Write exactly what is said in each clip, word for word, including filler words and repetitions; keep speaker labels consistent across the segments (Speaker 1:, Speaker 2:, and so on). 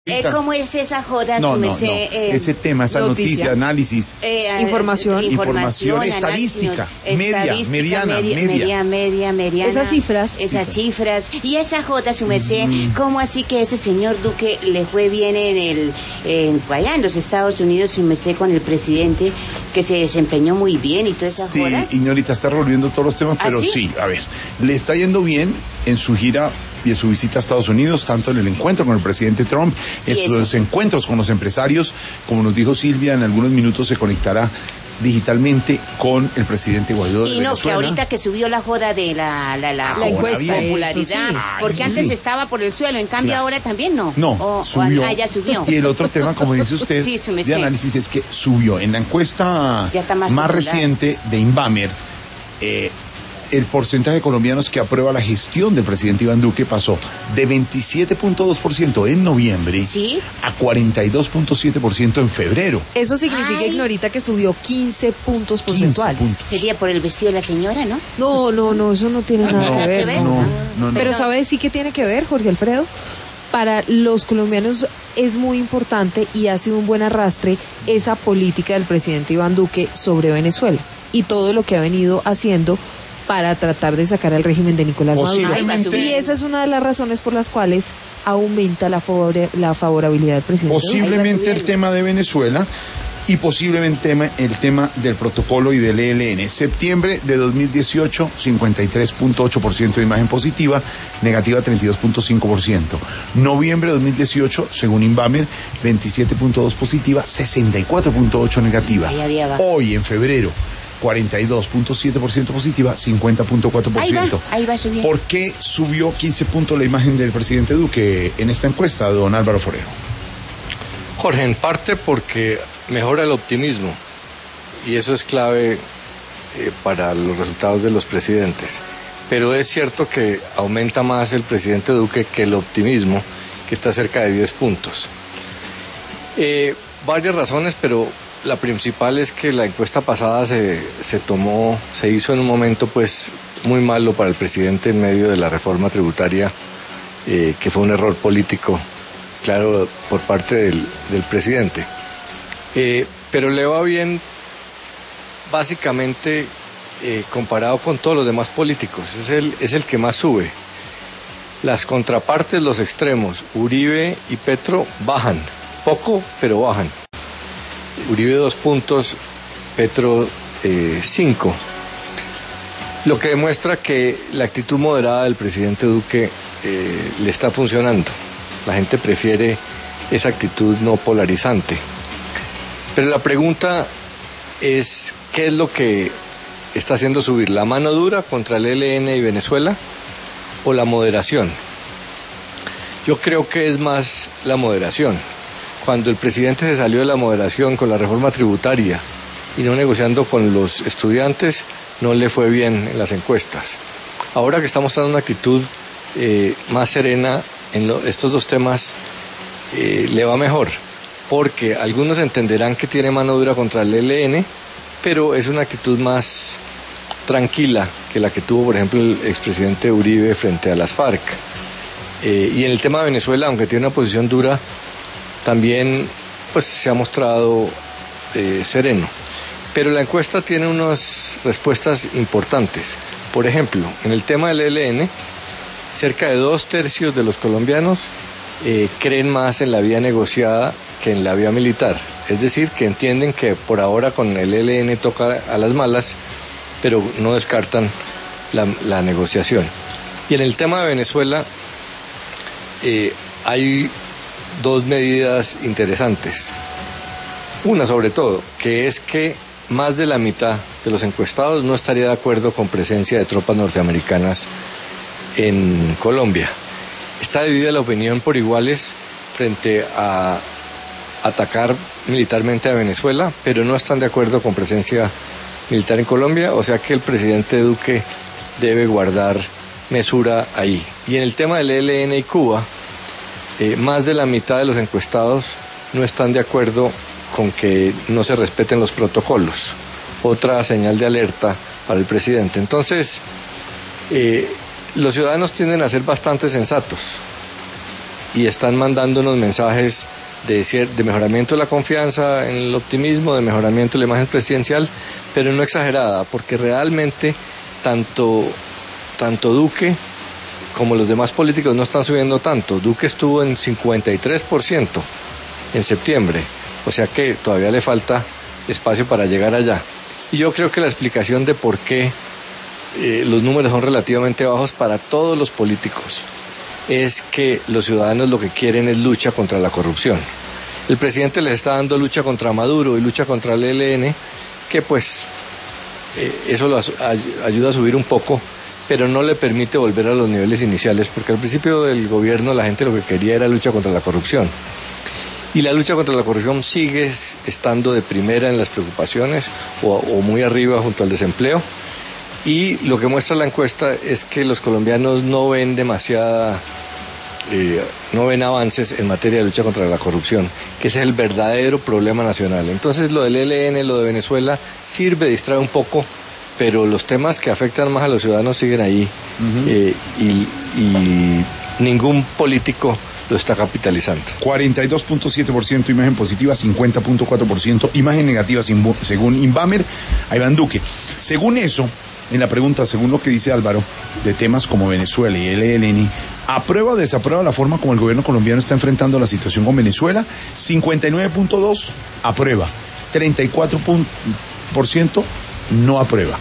Speaker 1: Eh, ¿Cómo es esa joda?
Speaker 2: No,
Speaker 1: su
Speaker 2: no,
Speaker 1: merced,
Speaker 2: no.
Speaker 1: Eh,
Speaker 2: Ese tema, esa noticia, noticia análisis,
Speaker 1: eh,
Speaker 3: información,
Speaker 2: información, estadística, media, mediana,
Speaker 1: media,
Speaker 2: media,
Speaker 1: media, media, mediana.
Speaker 3: Esas cifras.
Speaker 1: Esas cifras. Y esa joda, su merced, mm. ¿cómo así que ese señor Duque le fue bien en el, en, allá en los Estados Unidos, su merced, con el presidente, que se desempeñó muy bien y toda esa
Speaker 2: sí,
Speaker 1: joda?
Speaker 2: Sí, Ignorita, está revolviendo todos los temas,
Speaker 1: ¿Ah,
Speaker 2: pero
Speaker 1: sí?
Speaker 2: sí, a ver, le está yendo bien en su gira y en su visita a Estados Unidos, tanto en el encuentro con el presidente Trump, en sus encuentros con los empresarios, como nos dijo Silvia, en algunos minutos se conectará digitalmente con el presidente Guaidó de
Speaker 1: y no,
Speaker 2: Venezuela.
Speaker 1: que ahorita que subió la joda de la la, la,
Speaker 3: la encuesta,
Speaker 1: popularidad,
Speaker 3: sí.
Speaker 1: porque
Speaker 2: Ay,
Speaker 1: antes
Speaker 2: sí.
Speaker 1: estaba por el suelo, en cambio
Speaker 2: claro.
Speaker 1: ahora también no.
Speaker 2: No,
Speaker 1: o,
Speaker 2: subió.
Speaker 1: O, ah, ya subió.
Speaker 2: Y el otro tema, como dice usted,
Speaker 1: sí,
Speaker 2: de análisis es que subió. En la encuesta
Speaker 1: más,
Speaker 2: más reciente de Inbamer, eh, el porcentaje de colombianos que aprueba la gestión del presidente Iván Duque pasó de veintisiete punto dos por ciento en noviembre
Speaker 1: ¿Sí?
Speaker 2: a cuarenta y dos punto siete por ciento en febrero.
Speaker 3: Eso significa, Ay. Ignorita, que subió quince puntos porcentuales.
Speaker 2: quince puntos.
Speaker 1: Sería por el vestido de la señora, ¿no?
Speaker 3: No, no, no, eso no tiene nada
Speaker 2: no,
Speaker 3: que ver.
Speaker 2: No, no, no, no.
Speaker 3: Pero ¿sabes sí que tiene que ver, Jorge Alfredo? Para los colombianos es muy importante y ha sido un buen arrastre esa política del presidente Iván Duque sobre Venezuela y todo lo que ha venido haciendo para tratar de sacar al régimen de Nicolás Maduro. Y esa es una de las razones por las cuales aumenta la, favor la favorabilidad del presidente.
Speaker 2: Posiblemente el tema de Venezuela y posiblemente el tema del protocolo y del E L N. Septiembre de dos mil dieciocho, cincuenta y tres punto ocho por ciento de imagen positiva, negativa treinta y dos punto cinco por ciento. Noviembre de dos mil dieciocho, según Inbamer, veintisiete punto dos positiva, sesenta y cuatro punto ocho negativa. Hoy, en febrero, cuarenta y dos punto siete por ciento positiva, cincuenta punto cuatro por ciento.
Speaker 1: Ahí va, ahí va subiendo.
Speaker 2: ¿Por qué subió quince puntos la imagen del presidente Duque en esta encuesta, don Álvaro Forero?
Speaker 4: Jorge, en parte porque mejora el optimismo y eso es clave eh, para los resultados de los presidentes. Pero es cierto que aumenta más el presidente Duque que el optimismo, que está cerca de diez puntos. Eh, varias razones, pero la principal es que la encuesta pasada se, se tomó, se hizo en un momento pues muy malo para el presidente en medio de la reforma tributaria, eh, que fue un error político, claro, por parte del, del presidente. Eh, pero le va bien básicamente eh, comparado con todos los demás políticos, es el, es el que más sube. Las contrapartes, los extremos, Uribe y Petro, bajan, poco, pero bajan. Uribe dos puntos, Petro eh, cinco. Lo que demuestra que la actitud moderada del presidente Duque eh, le está funcionando. La gente prefiere esa actitud no polarizante. Pero la pregunta es, ¿qué es lo que está haciendo subir? ¿La mano dura contra el E L N y Venezuela o la moderación? Yo creo que es más la moderación. Cuando el presidente se salió de la moderación con la reforma tributaria y no negociando con los estudiantes, no le fue bien en las encuestas. Ahora que está mostrando una actitud eh, más serena en lo, estos dos temas, eh, le va mejor, porque algunos entenderán que tiene mano dura contra el E L N, pero es una actitud más tranquila que la que tuvo, por ejemplo, el expresidente Uribe frente a las FARC. Eh, y en el tema de Venezuela, aunque tiene una posición dura, también pues se ha mostrado eh, sereno. Pero la encuesta tiene unas respuestas importantes. Por ejemplo, en el tema del E L N, cerca de dos tercios de los colombianos eh, creen más en la vía negociada que en la vía militar. Es decir, que entienden que por ahora con el E L N toca a las malas, pero no descartan la, la negociación. Y en el tema de Venezuela eh, hay dos medidas interesantes. Una sobre todo, que es que más de la mitad de los encuestados no estaría de acuerdo con presencia de tropas norteamericanas en Colombia. Está dividida la opinión por iguales frente a atacar militarmente a Venezuela, pero no están de acuerdo con presencia militar en Colombia, o sea que el presidente Duque debe guardar mesura ahí. Y en el tema del E L N y Cuba, eh, más de la mitad de los encuestados no están de acuerdo con que no se respeten los protocolos. Otra señal de alerta para el presidente. Entonces, eh, los ciudadanos tienden a ser bastante sensatos. y están mandando unos mensajes de, de mejoramiento de la confianza en el optimismo, de mejoramiento de la imagen presidencial, pero no exagerada, porque realmente tanto, tanto Duque como los demás políticos no están subiendo tanto. Duque estuvo en cincuenta y tres por ciento en septiembre, o sea que todavía le falta espacio para llegar allá. Y yo creo que la explicación de por qué eh, los números son relativamente bajos para todos los políticos es que los ciudadanos lo que quieren es lucha contra la corrupción. El presidente les está dando lucha contra Maduro y lucha contra el E L N, que pues eh, eso lo ayuda a subir un poco, pero no le permite volver a los niveles iniciales, porque al principio del gobierno la gente lo que quería era lucha contra la corrupción. Y la lucha contra la corrupción sigue estando de primera en las preocupaciones o, o muy arriba junto al desempleo. Y lo que muestra la encuesta es que los colombianos no ven demasiada, eh, no ven avances en materia de lucha contra la corrupción, que ese es el verdadero problema nacional. Entonces lo del E L N, lo de Venezuela, sirve, distrae un poco, pero los temas que afectan más a los ciudadanos siguen ahí. Uh-huh. eh, y, y ningún político lo está capitalizando.
Speaker 2: cuarenta y dos punto siete por ciento imagen positiva, cincuenta punto cuatro por ciento imagen negativa según Inbamer a Iván Duque. Según eso, en la pregunta, según lo que dice Álvaro, de temas como Venezuela y el E L N, ¿aprueba o desaprueba la forma como el gobierno colombiano está enfrentando la situación con Venezuela? cincuenta y nueve punto dos por ciento aprueba, treinta y cuatro por ciento no aprueba.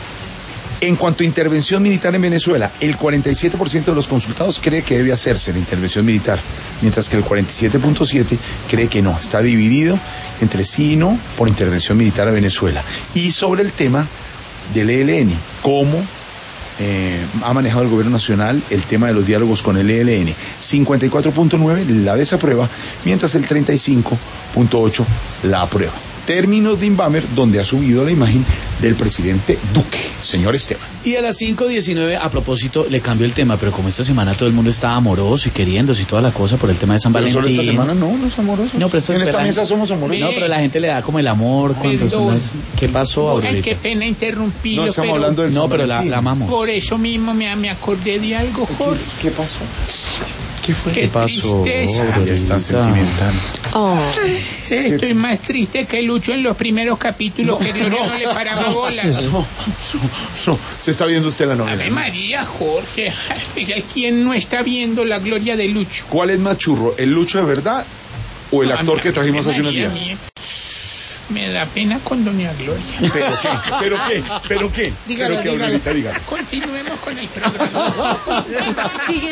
Speaker 2: En cuanto a intervención militar en Venezuela, el cuarenta y siete por ciento de los consultados cree que debe hacerse la intervención militar, mientras que el cuarenta y siete punto siete por ciento cree que no. Está dividido entre sí y no por intervención militar a Venezuela. Y sobre el tema del E L N, cómo eh, ha manejado el gobierno nacional el tema de los diálogos con el E L N, cincuenta y cuatro punto nueve por ciento la desaprueba, mientras el treinta y cinco punto ocho por ciento la aprueba. Términos de Inbamer, donde ha subido la imagen del presidente Duque. Señor Esteban.
Speaker 5: Y a las cinco diecinueve, a propósito, le cambio el tema, pero como esta semana todo el mundo está amoroso y queriéndose y toda la cosa por el tema de San
Speaker 2: pero
Speaker 5: Valentín.
Speaker 2: Solo esta semana no, no es amoroso.
Speaker 5: No, pero esta,
Speaker 2: en esta
Speaker 5: pero
Speaker 2: mesa
Speaker 5: la,
Speaker 2: somos amorosos.
Speaker 5: No, pero la gente le da como el amor. Cuando las, ¿qué pasó, Aurelita?
Speaker 6: Ay, qué pena interrumpirlo,
Speaker 2: No estamos
Speaker 6: pero...
Speaker 2: hablando del
Speaker 5: No, pero la, la amamos.
Speaker 6: Por eso mismo me, me acordé de algo, Jorge.
Speaker 2: ¿Qué, qué pasó? ¿Qué fue?
Speaker 6: Qué
Speaker 5: ¿Qué pasó?
Speaker 6: tristeza.
Speaker 2: Ya está sentimental.
Speaker 3: Oh.
Speaker 6: Estoy más triste que Lucho en los primeros capítulos, que Gloria no le paraba bolas.
Speaker 2: No, no, no. Se está viendo usted la novela.
Speaker 6: Ave María, Jorge. Ay, ¿quién no está viendo la gloria de Lucho?
Speaker 2: ¿Cuál es más churro, el Lucho de verdad o el
Speaker 6: No,
Speaker 2: actor
Speaker 6: Ave
Speaker 2: que trajimos hace unos
Speaker 6: María,
Speaker 2: días?
Speaker 6: mía. Me da pena con doña Gloria.
Speaker 2: ¿Pero qué? ¿Pero qué? ¿Pero qué?
Speaker 7: Dígalo,
Speaker 2: ¿Pero qué,
Speaker 7: dígalo.
Speaker 2: Aurelita, dígalo?
Speaker 6: Continuemos con el programa.
Speaker 3: Sigue